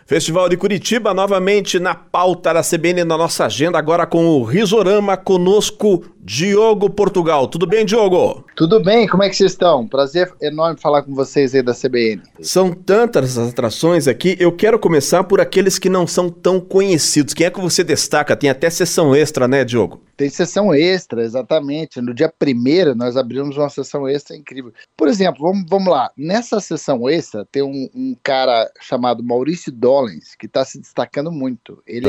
Festival de Curitiba, novamente na pauta da CBN, na nossa agenda, agora com o Risorama, conosco, Diogo Portugal. Tudo bem, Diogo? Tudo bem, como é que vocês estão? Prazer enorme falar com vocês aí da CBN. São tantas as atrações aqui, eu quero começar por aqueles que não são tão conhecidos. Quem é que você destaca? Tem até sessão extra, né, Diogo? Tem sessão extra, exatamente. No dia 1º nós abrimos uma sessão extra incrível. Por exemplo, vamos lá. Nessa sessão extra tem um cara chamado Maurício Dollens, que está se destacando muito. Ele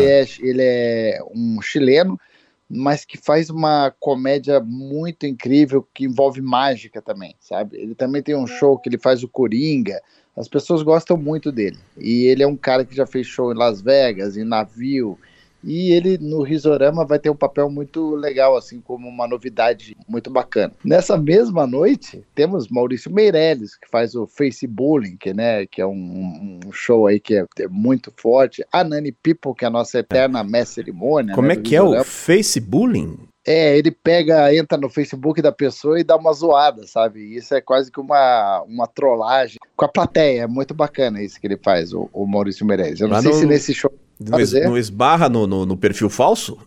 é um chileno, mas que faz uma comédia muito incrível, que envolve mágica também, sabe? Ele também tem um show que ele faz o Coringa. As pessoas gostam muito dele. E ele é um cara que já fez show em Las Vegas, em navio. E ele, no Risorama, vai ter um papel muito legal, assim, como uma novidade muito bacana. Nessa mesma noite, temos Maurício Meirelles, que faz o Face Bullying, que é um show aí que é muito forte. A Nani People, que é a nossa eterna mestre cerimônia. Como é que é o Face Bullying? Ele entra no Facebook da pessoa e dá uma zoada, sabe? Isso é quase que uma trollagem com a plateia. É muito bacana isso que ele faz, o Maurício Meirelles. Eu não sei se nesse show... Não esbarra no perfil falso?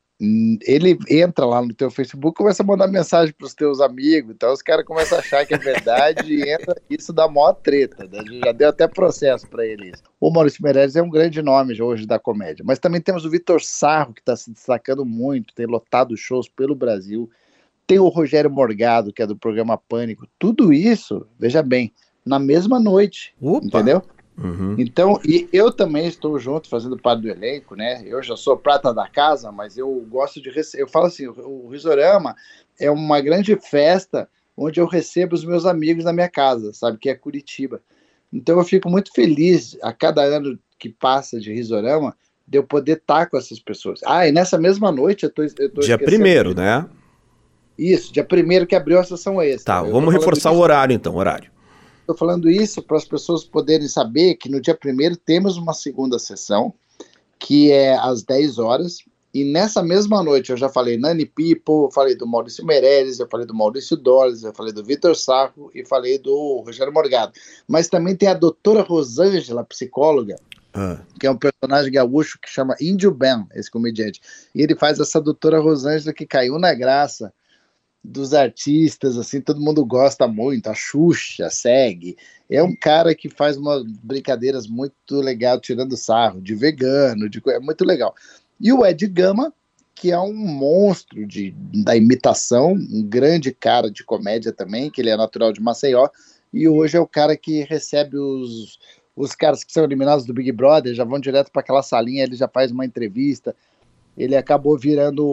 Ele entra lá no teu Facebook e começa a mandar mensagem pros teus amigos, então os caras começam a achar que é verdade e isso dá maior treta, né? Já deu até processo para ele isso. O Maurício Meirelles é um grande nome hoje da comédia, mas também temos o Vitor Sarro, que está se destacando muito, tem lotado shows pelo Brasil, tem o Rogério Morgado, que é do programa Pânico, tudo isso, veja bem, na mesma noite. Opa. Entendeu? Uhum. Então, e eu também estou junto, fazendo parte do elenco, né? Eu já sou prata da casa, mas eu gosto de receber. Eu falo assim: o Risorama é uma grande festa onde eu recebo os meus amigos na minha casa, sabe? Que é Curitiba. Então, eu fico muito feliz a cada ano que passa de Risorama de eu poder estar com essas pessoas. E nessa mesma noite eu tô Dia 1º, né? Isso, dia 1º que abriu a sessão extra. Tá, vamos reforçar o horário então, Estou falando isso para as pessoas poderem saber que no dia 1º temos uma segunda sessão, que é às 10 horas, e nessa mesma noite eu já falei Nani People, eu falei do Maurício Meirelles, eu falei do Maurício Dollens, eu falei do Vitor Sarro e falei do Rogério Morgado. Mas também tem a doutora Rosângela, psicóloga, que é um personagem gaúcho que chama Índio Ben, esse comediante. E ele faz essa doutora Rosângela que caiu na graça dos artistas, assim, todo mundo gosta muito, a Xuxa segue, é um cara que faz umas brincadeiras muito legal, tirando sarro, de vegano, é muito legal. E o Ed Gama, que é um monstro da imitação, um grande cara de comédia também, que ele é natural de Maceió, e hoje é o cara que recebe os caras que são eliminados do Big Brother, já vão direto para aquela salinha, ele já faz uma entrevista. Ele acabou virando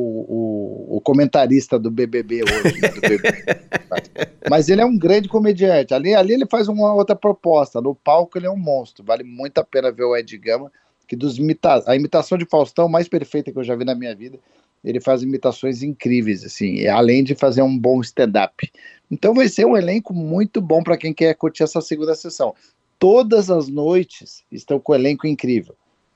o comentarista do BBB hoje. Né, do BBB. Mas ele é um grande comediante. Ali ele faz uma outra proposta. No palco ele é um monstro. Vale muito a pena ver o Ed Gama, que a imitação de Faustão mais perfeita que eu já vi na minha vida. Ele faz imitações incríveis, assim, além de fazer um bom stand-up. Então vai ser um elenco muito bom para quem quer curtir essa segunda sessão. Todas as noites estão com o elenco incrível.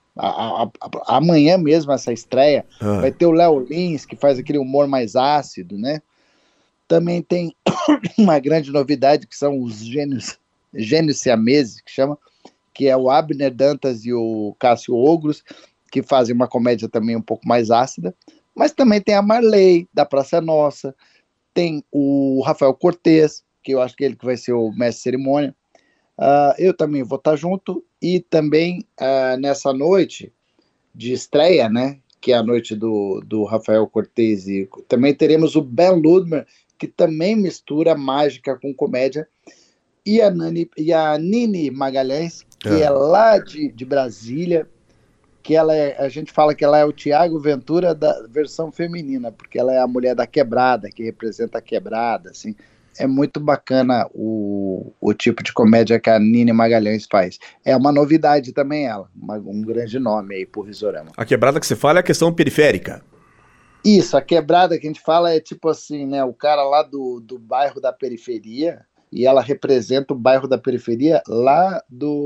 Amanhã mesmo, essa estreia, vai ter o Léo Lins, que faz aquele humor mais ácido, né? Também tem uma grande novidade, que são os gênios siameses, que é o Abner Dantas e o Cássio Ogros, que fazem uma comédia também um pouco mais ácida. Mas também tem a Marley, da Praça Nossa, tem o Rafael Cortez, que eu acho que ele que vai ser o mestre cerimônia. Eu também vou estar junto, e também nessa noite de estreia, né, que é a noite do Rafael Cortez, e também teremos o Ben Ludmer, que também mistura mágica com comédia, e a Nini Magalhães, que é lá de Brasília, que a gente fala que ela é o Thiago Ventura da versão feminina, porque ela é a mulher da quebrada, que representa a quebrada, assim. É muito bacana o tipo de comédia que a Nini Magalhães faz. É uma novidade também ela, um grande nome aí pro Risorama. A quebrada que você fala é a questão periférica. Isso, a quebrada que a gente fala é tipo assim, né, o cara lá do bairro da periferia, e ela representa o bairro da periferia lá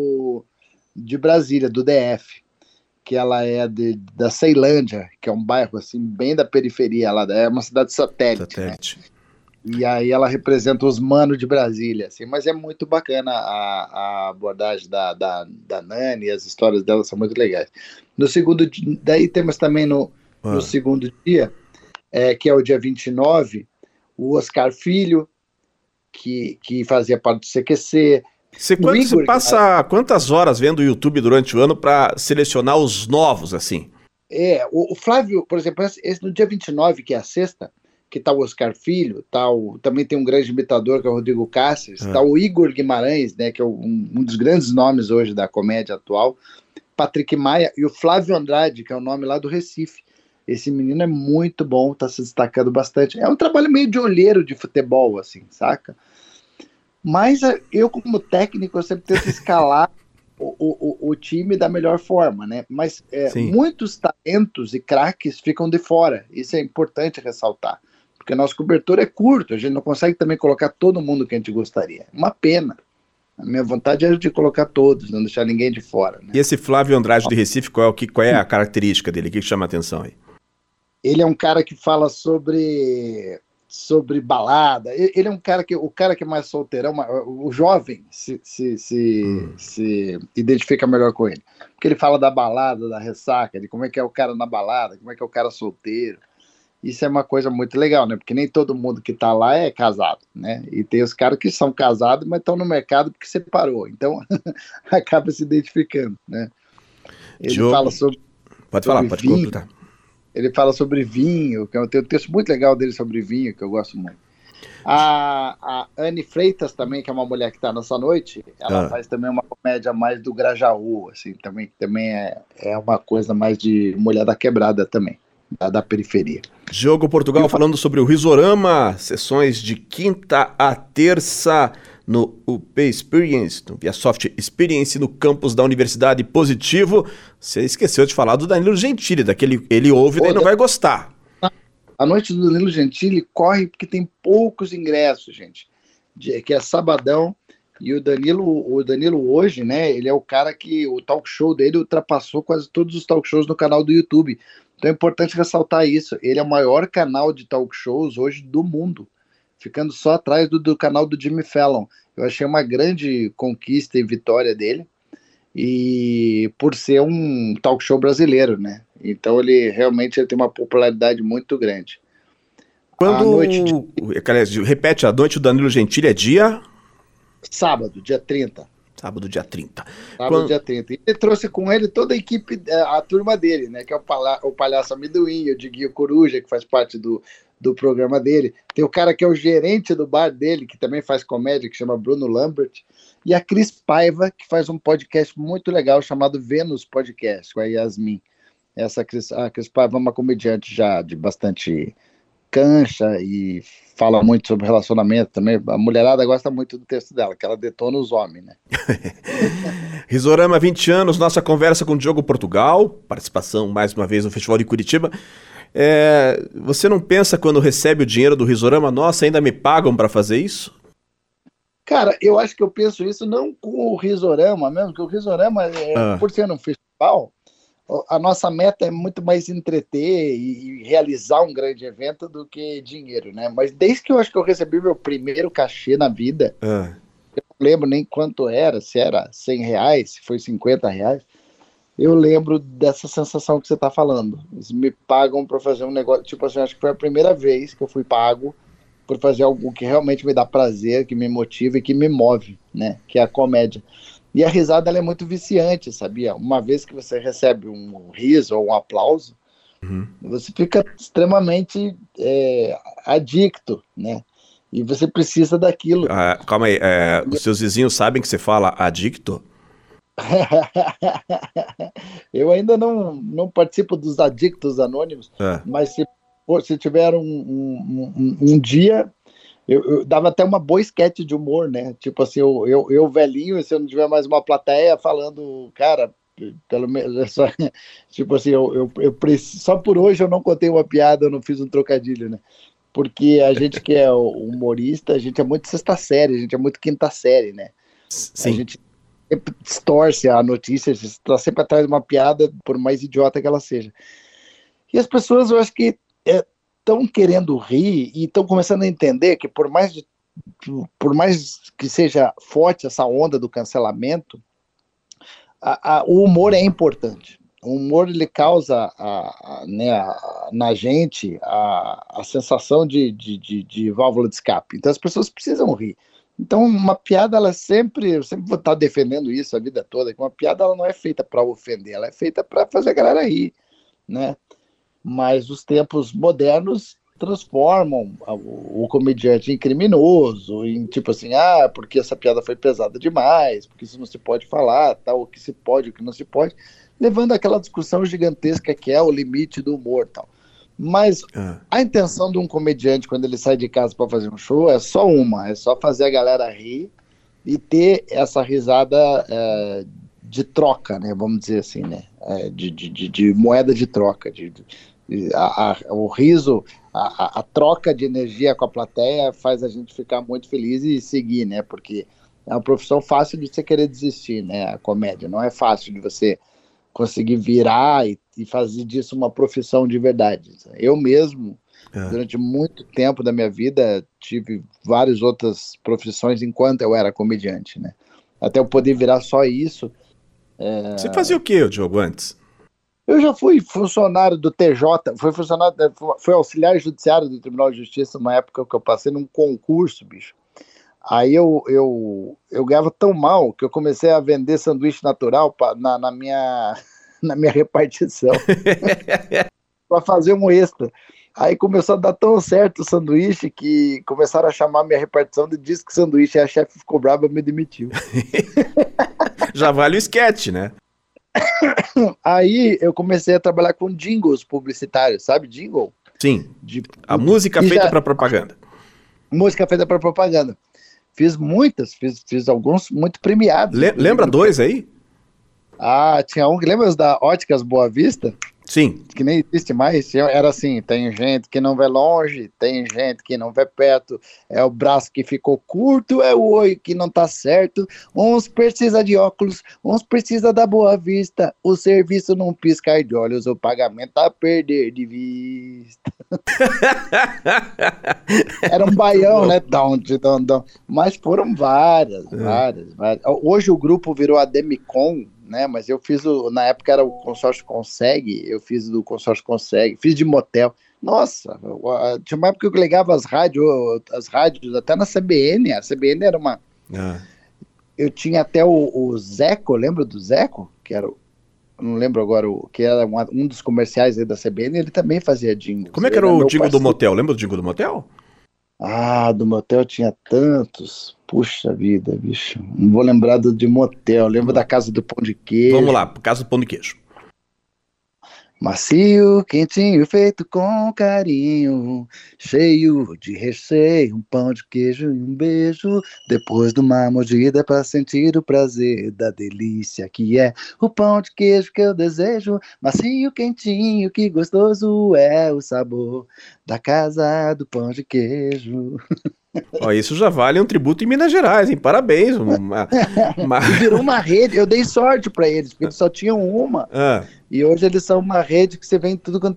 de Brasília, do DF, que ela é da Ceilândia, que é um bairro assim bem da periferia, é uma cidade satélite. Né? E aí ela representa os manos de Brasília, assim, mas é muito bacana a abordagem da Nani, as histórias dela são muito legais. No segundo dia, daí temos também no segundo dia, que é o dia 29, o Oscar Filho, que fazia parte do CQC. Você passa quantas horas vendo o YouTube durante o ano para selecionar os novos, assim? O Flávio, por exemplo, esse no dia 29, que é a sexta, que tá o Oscar Filho, também tem um grande imitador, que é o Rodrigo Cáceres, tá o Igor Guimarães, né, que é um dos grandes nomes hoje da comédia atual, Patrick Maia e o Flávio Andrade, que é o nome lá do Recife. Esse menino é muito bom, tá se destacando bastante. É um trabalho meio de olheiro de futebol, assim, saca? Mas eu, como técnico, eu sempre tento escalar o time da melhor forma, né? Mas muitos talentos e craques ficam de fora. Isso é importante ressaltar. Porque nosso cobertor é curto, a gente não consegue também colocar todo mundo que a gente gostaria. Uma pena. A minha vontade é de colocar todos, não deixar ninguém de fora. Né? E esse Flávio Andrade de Recife, qual é a característica dele? O que chama a atenção aí? Ele é um cara que fala sobre balada. Ele é o cara que é mais solteirão, o jovem se identifica melhor com ele. Porque ele fala da balada, da ressaca, de como é que é o cara na balada, como é que é o cara solteiro. Isso é uma coisa muito legal, né? Porque nem todo mundo que tá lá é casado, né? E tem os caras que são casados, mas estão no mercado porque separou. Então, acaba se identificando, né? Ele fala sobre... Pode completar. Ele fala sobre vinho, que tem um texto muito legal dele sobre vinho, que eu gosto muito. A Anne Freitas também, que é uma mulher que está nessa noite, ela faz também uma comédia mais do Grajaú, assim, também é uma coisa mais de mulher da quebrada também, da periferia. Diogo Portugal falando sobre o Risorama, sessões de quinta a terça no UP Experience, no ViaSoft Experience, no campus da Universidade Positivo. Você esqueceu de falar do Danilo Gentili, daquele ele ouve e não vai gostar. A noite do Danilo Gentili corre porque tem poucos ingressos, gente, que é sabadão, e o Danilo hoje, né, ele é o cara que o talk show dele ultrapassou quase todos os talk shows no canal do YouTube. Então é importante ressaltar isso, ele é o maior canal de talk shows hoje do mundo, ficando só atrás do canal do Jimmy Fallon. Eu achei uma grande conquista e vitória dele, e por ser um talk show brasileiro, né? Então ele realmente tem uma popularidade muito grande. Repete, a noite do Danilo Gentili é dia? Sábado, dia 30. Sábado, dia 30. Dia 30. E ele trouxe com ele toda a equipe, a turma dele, né? Que é o Palhaço Amendoim, o Diguinho Coruja, que faz parte do programa dele. Tem o cara que é o gerente do bar dele, que também faz comédia, que chama Bruno Lambert. E a Cris Paiva, que faz um podcast muito legal chamado Vênus Podcast, com a Yasmin. A Cris Paiva é uma comediante já de bastante cancha e fala muito sobre relacionamento também. A mulherada gosta muito do texto dela, que ela detona os homens, né? Risorama 20 anos, nossa conversa com o Diogo Portugal, participação mais uma vez no Festival de Curitiba. Você não pensa quando recebe o dinheiro do Risorama, nossa, ainda me pagam para fazer isso? Cara, eu acho que eu penso isso não com o Risorama mesmo, porque o Risorama, por ser um festival, a nossa meta é muito mais entreter e realizar um grande evento do que dinheiro, né? Mas desde que eu acho que eu recebi meu primeiro cachê na vida, eu não lembro nem quanto era, se era R$100, se foi R$50, eu lembro dessa sensação que você está falando. Eles me pagam para fazer um negócio, tipo assim, acho que foi a primeira vez que eu fui pago por fazer algo que realmente me dá prazer, que me motiva e que me move, né? Que é a comédia. E a risada, ela é muito viciante, sabia? Uma vez que você recebe um riso ou um aplauso, você fica extremamente adicto, né? E você precisa daquilo. Calma aí, os seus vizinhos sabem que você fala adicto? Eu ainda não participo dos adictos anônimos, mas se tiver um dia, eu dava até uma boa esquete de humor, né? Tipo assim, eu velhinho, e se eu não tiver mais uma plateia falando, cara, pelo menos, tipo assim, eu preciso, só por hoje eu não contei uma piada, eu não fiz um trocadilho, né? Porque a gente que é humorista, a gente é muito sexta série, a gente é muito quinta série, né? Sim. A gente sempre distorce a notícia, a gente está sempre atrás de uma piada, por mais idiota que ela seja. E as pessoas, eu acho que estão querendo rir e estão começando a entender que por mais que seja forte essa onda do cancelamento, o humor é importante. O humor, ele causa na gente a sensação de válvula de escape. Então as pessoas precisam rir. Então uma piada, eu sempre vou estar defendendo isso a vida toda, que uma piada ela não é feita para ofender, ela é feita para fazer a galera rir, né? Mas os tempos modernos transformam o comediante em criminoso, em tipo assim, porque essa piada foi pesada demais, porque isso não se pode falar, tal, o que se pode, o que não se pode, levando àquela discussão gigantesca que é o limite do humor, tal. Mas a intenção de um comediante quando ele sai de casa para fazer um show é só fazer a galera rir e ter essa risada de troca, né? Vamos dizer assim, né? De moeda de troca, o riso, a troca de energia com a plateia faz a gente ficar muito feliz e seguir, né? Porque é uma profissão fácil de você querer desistir, né? A comédia não é fácil de você conseguir virar e fazer disso uma profissão de verdade. Eu mesmo, durante muito tempo da minha vida, tive várias outras profissões enquanto eu era comediante, né? Até eu poder virar só isso. Você fazia o quê, Diogo, antes? Eu já fui funcionário do TJ, fui auxiliar judiciário do Tribunal de Justiça numa época que eu passei num concurso, bicho. Aí eu ganhava tão mal que eu comecei a vender sanduíche natural na minha repartição para fazer um extra. Aí começou a dar tão certo o sanduíche que começaram a chamar minha repartição de disque sanduíche, e a chefe ficou brava e me demitiu. Já vale o sketch, né? Aí eu comecei a trabalhar com jingles publicitários, sabe? Jingle? Sim. A música feita para propaganda. Música feita para propaganda. Fiz muitas, fiz alguns muito premiados. Lembra dois aí? Tinha um que lembra da Óticas Boa Vista? Sim. Que nem existe mais. Era assim, tem gente que não vê longe, tem gente que não vê perto, é o braço que ficou curto, é o olho que não tá certo, uns precisa de óculos, uns precisa da Boa Vista, o serviço não piscar de olhos, o pagamento a perder de vista. Era um baião, né? Mas foram várias. Hoje o grupo virou a Demicon, né? Mas eu fiz na época era o Consórcio Consegue, eu fiz do Consórcio Consegue, fiz de motel. Nossa, tinha uma época que eu ligava as rádios até na CBN. A CBN era uma. Eu tinha até o Zeco, lembra do Zeco? Que era não lembro agora, que era um dos comerciais aí da CBN, ele também fazia jingle. Como é que era o jingle do motel? Lembra do jingle do motel? Do motel tinha tantos. Puxa vida, bicho. Não vou lembrar de motel. Lembro da Casa do Pão de Queijo. Vamos lá, Casa do Pão de Queijo. Macio, quentinho, feito com carinho, cheio de recheio, um pão de queijo e um beijo, depois de uma mordida para sentir o prazer da delícia que é o pão de queijo que eu desejo, macio, quentinho, que gostoso é o sabor da Casa do Pão de Queijo. Isso já vale um tributo em Minas Gerais, hein? Parabéns. E virou uma rede, eu dei sorte para eles, porque eles só tinham uma. E hoje eles são uma rede que você vê em tudo quanto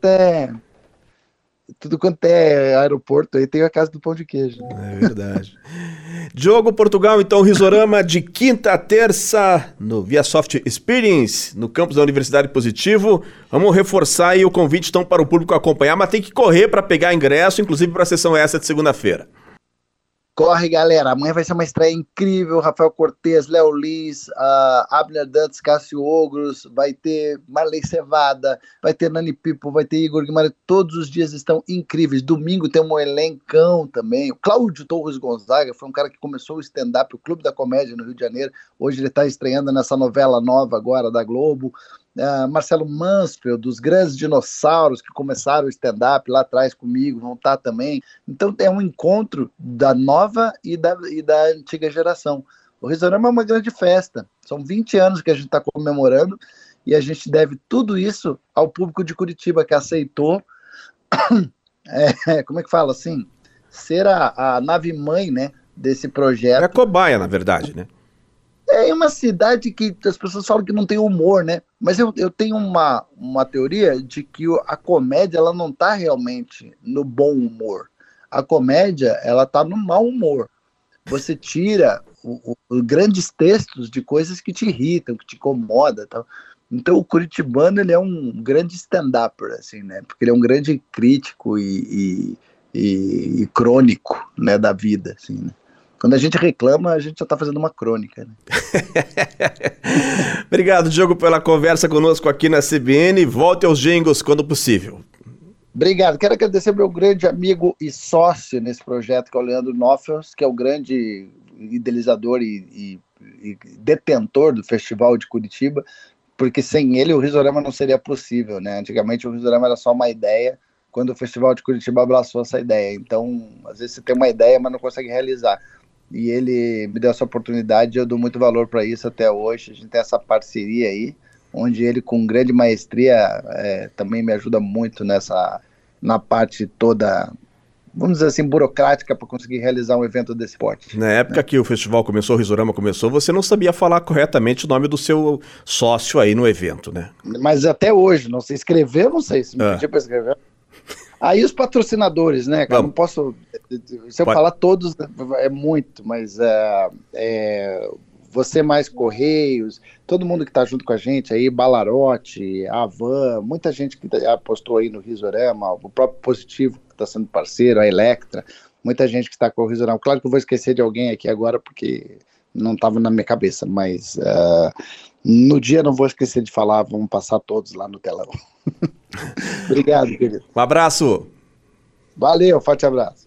é aeroporto, aí tem a Casa do Pão de Queijo. É verdade. Diogo Portugal, então, Risorama de quinta a terça no ViaSoft Experience, no campus da Universidade Positivo. Vamos reforçar aí o convite então para o público acompanhar, mas tem que correr para pegar ingresso, inclusive para a sessão essa de segunda-feira. Corre, galera. Amanhã vai ser uma estreia incrível. Rafael Cortez, Léo Lins, Abner Dantas, Cássio Ogros, vai ter Marley Cevada, vai ter Nani Pipo, vai ter Igor Guimarães. Todos os dias estão incríveis. Domingo tem um elencão também. O Cláudio Torres Gonzaga foi um cara que começou o stand-up, o Clube da Comédia no Rio de Janeiro. Hoje ele está estreando nessa novela nova agora da Globo. Marcelo Mansfield, dos grandes dinossauros que começaram o stand-up lá atrás comigo, vão estar também. Então é um encontro da nova e da antiga geração. O Risorama é uma grande festa, são 20 anos que a gente está comemorando e a gente deve tudo isso ao público de Curitiba que aceitou, como é que fala assim, ser a nave-mãe, né, desse projeto. É a cobaia, na verdade, né? é uma cidade que as pessoas falam que não tem humor, né? Mas eu tenho uma teoria de que a comédia ela não está realmente no bom humor. A comédia ela está no mau humor. Você tira grandes textos de coisas que te irritam, que te incomodam. Tal. Então o curitibano ele é um grande stand-upper, assim, né? Porque ele é um grande crítico e crônico, né, da vida, assim, né? Quando a gente reclama, a gente já está fazendo uma crônica, né? Obrigado, Diogo, pela conversa conosco aqui na CBN. Volte aos jingles quando possível. Obrigado. Quero agradecer meu grande amigo e sócio nesse projeto, que é o Leandro Noffels, que é o grande idealizador e detentor do Festival de Curitiba, porque sem ele o Risorama não seria possível, né? Antigamente o Risorama era só uma ideia, quando o Festival de Curitiba abraçou essa ideia. Então, às vezes você tem uma ideia, mas não consegue realizar. E ele me deu essa oportunidade, eu dou muito valor para isso até hoje. A gente tem essa parceria aí, onde ele com grande maestria também me ajuda muito na parte toda, vamos dizer assim, burocrática para conseguir realizar um evento desse porte. Na época que o festival começou, o Risorama começou, você não sabia falar corretamente o nome do seu sócio aí no evento, né? Mas até hoje, não sei escrever, não sei, se me pedir para escrever. Aí os patrocinadores, né, cara, não posso, se eu falar todos é muito, mas você mais Correios, todo mundo que tá junto com a gente aí, Balarote, Avan, muita gente que apostou aí no Risorama, o próprio Positivo que está sendo parceiro, a Electra, muita gente que está com o Risorama. Claro que eu vou esquecer de alguém aqui agora porque não estava na minha cabeça, mas no dia não vou esquecer de falar, vamos passar todos lá no telão. Obrigado, querido. Um abraço. Valeu, forte abraço.